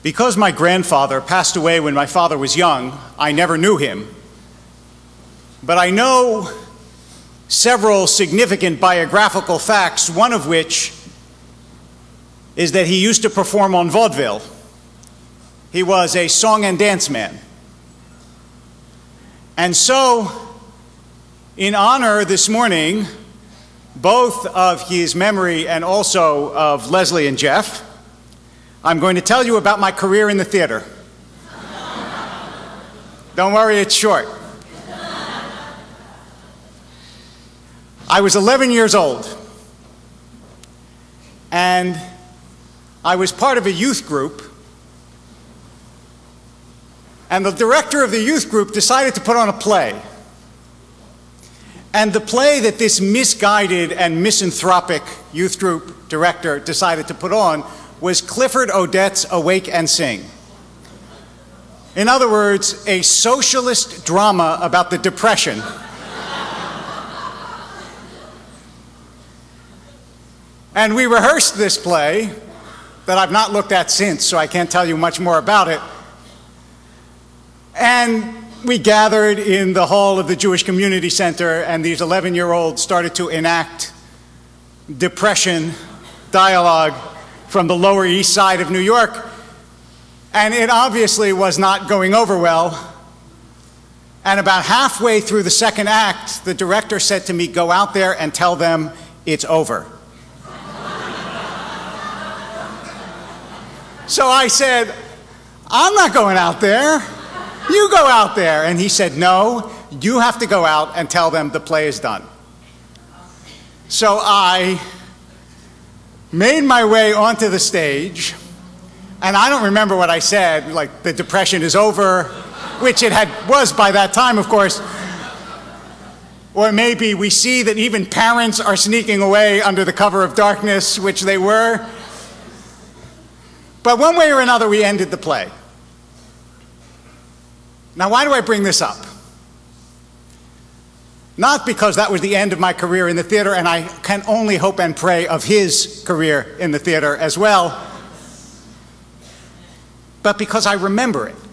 Because my grandfather passed away when my father was young, I never knew him. But I know several significant biographical facts, one of which is that he used to perform on vaudeville. He was a song and dance man. And so, in honor this morning, both of his memory and also of Leslie and Jeff, I'm going to tell you about my career in the theater. Don't worry, it's short. I was 11 years old, and I was part of a youth group, and the director of the youth group decided to put on a play. And the play that this misguided and misanthropic youth group director decided to put on was Clifford Odets Awake and Sing. In other words, a socialist drama about the Depression. And we rehearsed this play that I've not looked at since, so I can't tell you much more about it. And we gathered in the hall of the Jewish Community Center, and these 11-year-olds started to enact Depression dialogue from the Lower East Side of New York. And it obviously was not going over well. And about halfway through the second act, the director said to me, "Go out there and tell them it's over." So I said, "I'm not going out there. You go out there." And he said, "No, you have to go out and tell them the play is done." So I made my way onto the stage, and I don't remember what I said, like the Depression is over, which it was by that time, of course. Or maybe we see that even parents are sneaking away under the cover of darkness, which they were. But one way or another, we ended the play. Now, why do I bring this up? Not because that was the end of my career in the theater, and I can only hope and pray of his career in the theater as well, but because I remember it.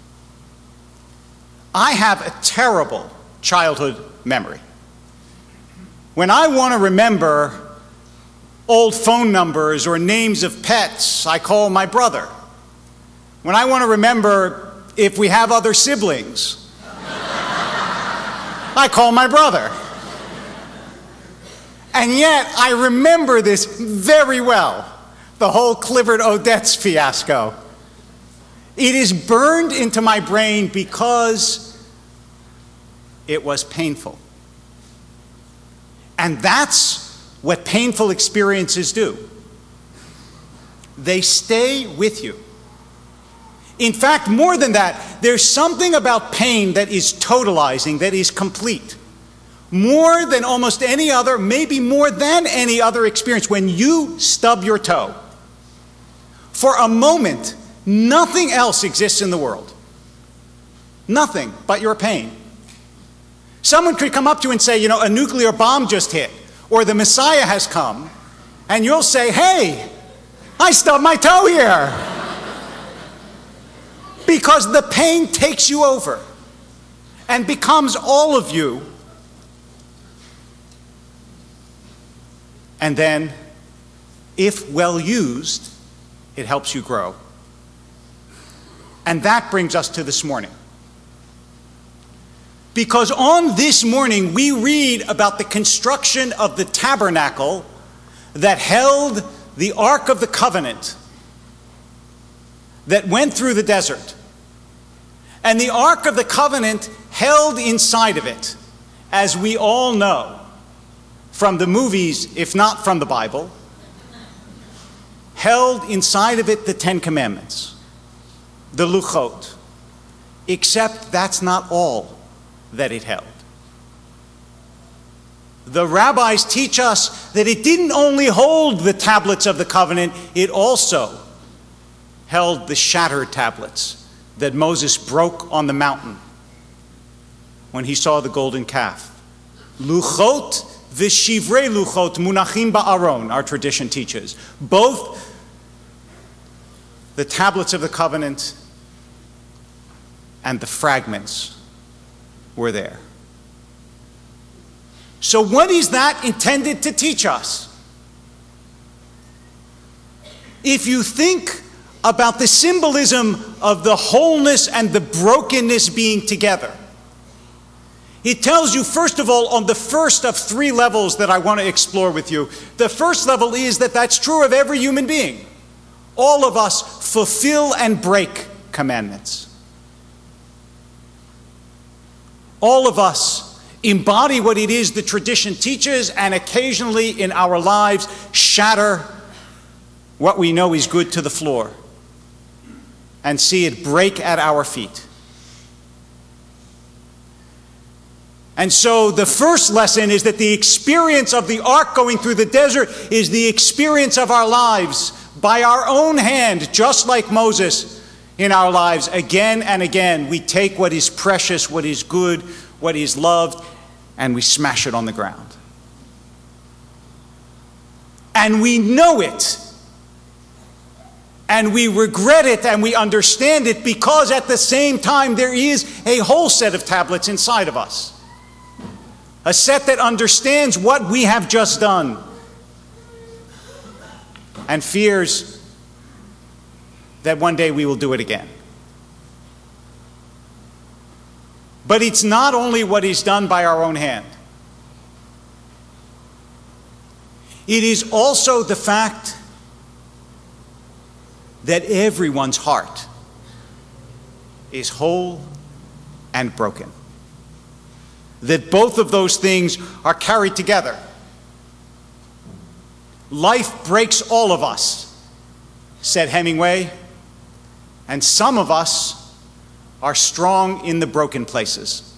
I have a terrible childhood memory. When I want to remember old phone numbers or names of pets, I call my brother. When I want to remember if we have other siblings, I call my brother. And yet, I remember this very well, the whole Clifford Odets fiasco. It is burned into my brain because it was painful. And that's what painful experiences do. They stay with you. In fact, more than that, there's something about pain that is totalizing, that is complete. More than almost any other, maybe more than any other experience, when you stub your toe. For a moment, nothing else exists in the world. Nothing but your pain. Someone could come up to you and say, you know, a nuclear bomb just hit, or the Messiah has come, and you'll say, hey, I stubbed my toe here. Because the pain takes you over and becomes all of you. And then, if well used, it helps you grow. And that brings us to this morning. Because on this morning, we read about the construction of the tabernacle that held the Ark of the Covenant that went through the desert. And the Ark of the Covenant held inside of it, as we all know from the movies, if not from the Bible, held inside of it the Ten Commandments, the Luchot, except that's not all that it held. The rabbis teach us that it didn't only hold the tablets of the covenant, it also held the shattered tablets that Moses broke on the mountain when he saw the golden calf. Luchot v'shivrei luchot munachim ba'aron, our tradition teaches. Both the tablets of the covenant, and the fragments were there. So what is that intended to teach us? If you think about the symbolism of the wholeness and the brokenness being together, it tells you, first of all, on the first of three levels that I want to explore with you. The first level is that that's true of every human being. All of us fulfill and break commandments. All of us embody what it is the tradition teaches, and occasionally in our lives shatter what we know is good to the floor and see it break at our feet. And so the first lesson is that the experience of the ark going through the desert is the experience of our lives by our own hand, just like Moses in our lives. Again and again, we take what is precious, what is good, what is loved, and we smash it on the ground. And we know it. And we regret it and we understand it because at the same time there is a whole set of tablets inside of us. A set that understands what we have just done and fears that one day we will do it again. But it's not only what is done by our own hand. It is also the fact that everyone's heart is whole and broken. That both of those things are carried together. Life breaks all of us, said Hemingway, and some of us are strong in the broken places.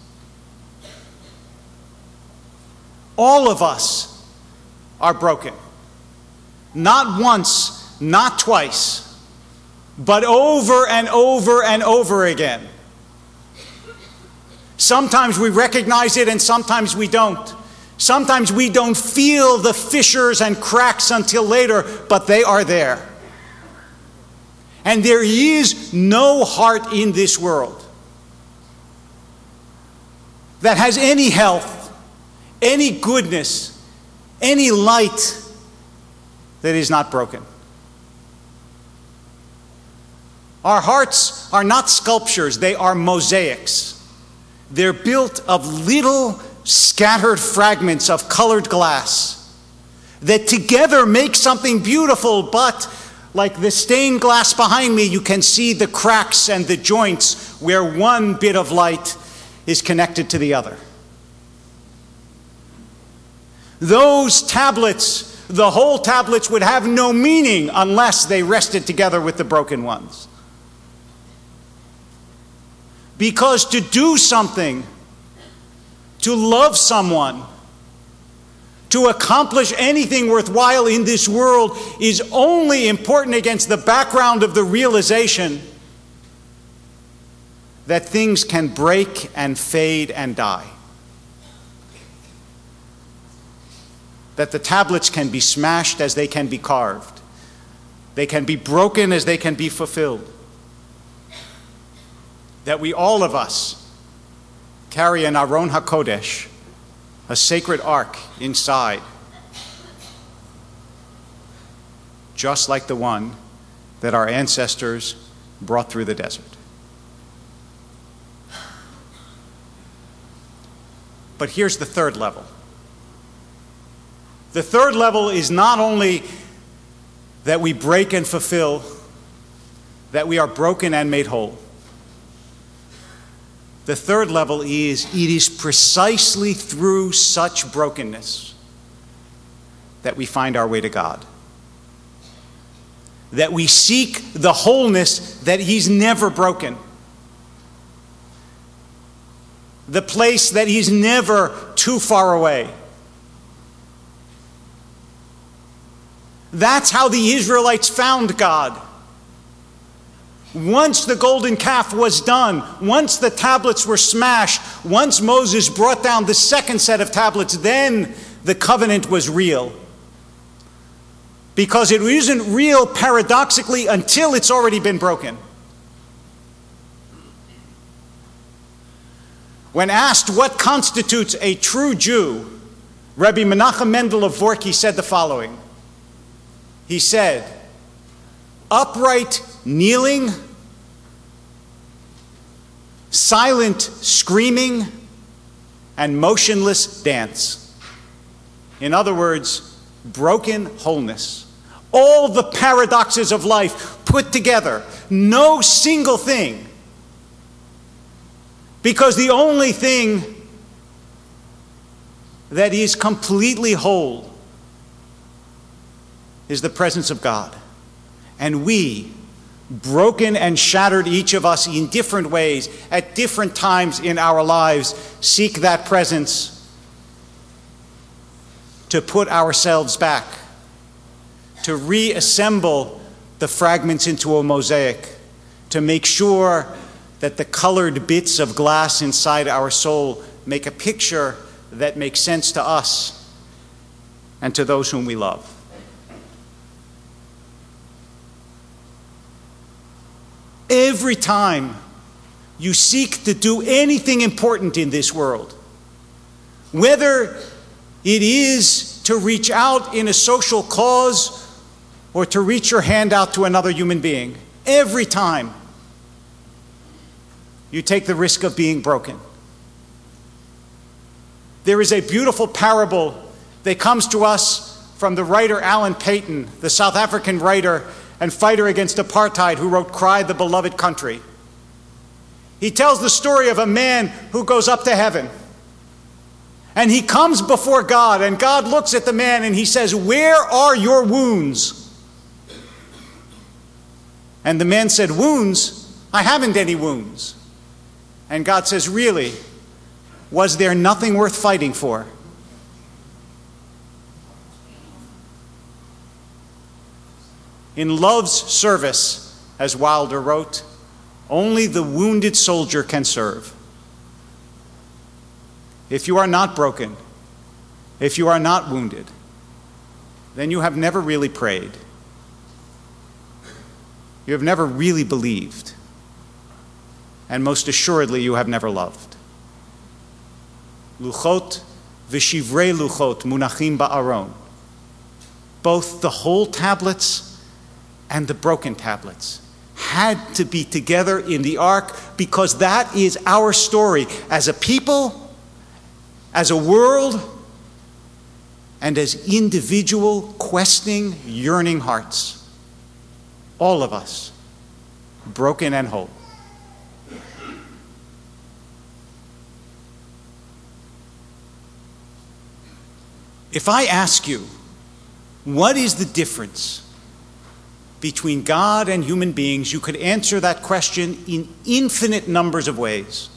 All of us are broken. Not once, not twice, but over and over and over again. Sometimes we recognize it and sometimes we don't. Sometimes we don't feel the fissures and cracks until later, but they are there. And there is no heart in this world that has any health, any goodness, any light that is not broken. Our hearts are not sculptures, they are mosaics. They're built of little scattered fragments of colored glass that together make something beautiful, but like the stained glass behind me, you can see the cracks and the joints where one bit of light is connected to the other. Those tablets, the whole tablets would have no meaning unless they rested together with the broken ones. Because to do something, to love someone, to accomplish anything worthwhile in this world is only important against the background of the realization that things can break and fade and die. That the tablets can be smashed as they can be carved. They can be broken as they can be fulfilled. That we, all of us, carry an Aron HaKodesh, a sacred ark inside, just like the one that our ancestors brought through the desert. But here's the third level. The third level is not only that we break and fulfill, that we are broken and made whole. The third level is, it is precisely through such brokenness that we find our way to God. That we seek the wholeness that He's never broken. The place that He's never too far away. That's how the Israelites found God. Once the golden calf was done, once the tablets were smashed, once Moses brought down the second set of tablets, then the covenant was real. because it isn't real paradoxically until it's already been broken. When asked what constitutes a true Jew, Rabbi Menachem Mendel of Vorki said the following. He said, upright kneeling, silent screaming, and motionless dance. In other words, broken wholeness. All the paradoxes of life put together, no single thing. Because the only thing that is completely whole is the presence of God. And we, broken and shattered, each of us in different ways, at different times in our lives, seek that presence to put ourselves back, to reassemble the fragments into a mosaic, to make sure that the colored bits of glass inside our soul make a picture that makes sense to us and to those whom we love. Every time you seek to do anything important in this world, whether it is to reach out in a social cause or to reach your hand out to another human being, every time you take the risk of being broken. There is a beautiful parable that comes to us from the writer Alan Paton, the South African writer and fighter against apartheid who wrote Cry the Beloved Country. He tells the story of a man who goes up to heaven. And he comes before God, and God looks at the man and he says, "Where are your wounds?" And the man said, "Wounds? I haven't any wounds." And God says, "Really? Was there nothing worth fighting for?" In love's service, as Wilder wrote, only the wounded soldier can serve. If you are not broken, if you are not wounded, then you have never really prayed. You have never really believed. And most assuredly, you have never loved. Luchot v'shivrei luchot munachim ba'aron. Both the whole tablets and the broken tablets had to be together in the ark because that is our story as a people, as a world, and as individual, questing, yearning hearts. All of us, broken and whole. If I ask you, what is the difference between God and human beings, you could answer that question in infinite numbers of ways.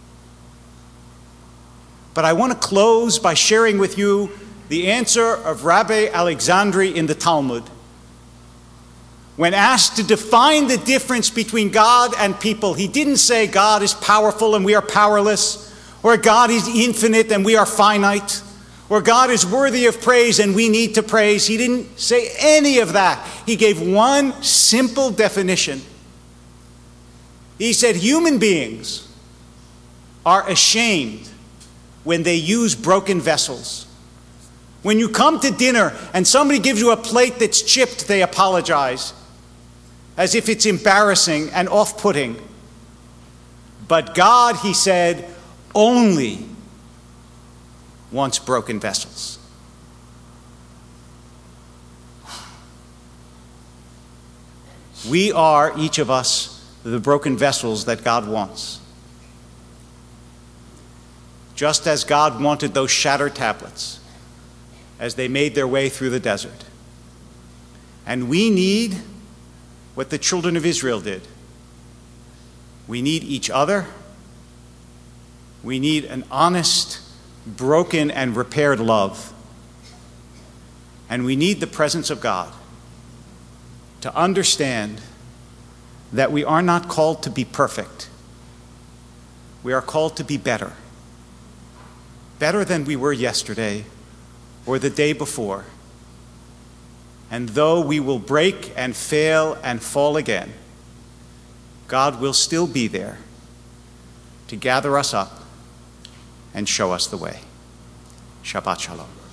But I want to close by sharing with you the answer of Rabbi Alexandri in the Talmud. When asked to define the difference between God and people, he didn't say God is powerful and we are powerless, or God is infinite and we are finite, or God is worthy of praise and we need to praise. He didn't say any of that. He gave one simple definition. He said human beings are ashamed when they use broken vessels. When you come to dinner and somebody gives you a plate that's chipped, they apologize, as if it's embarrassing and off-putting. But God, he said, only wants broken vessels. We are, each of us, the broken vessels that God wants. Just as God wanted those shattered tablets as they made their way through the desert. And we need what the children of Israel did. We need each other. We need an honest, broken and repaired love. And we need the presence of God to understand that we are not called to be perfect. We are called to be better. Better than we were yesterday or the day before. And though we will break and fail and fall again, God will still be there to gather us up and show us the way. Shabbat Shalom.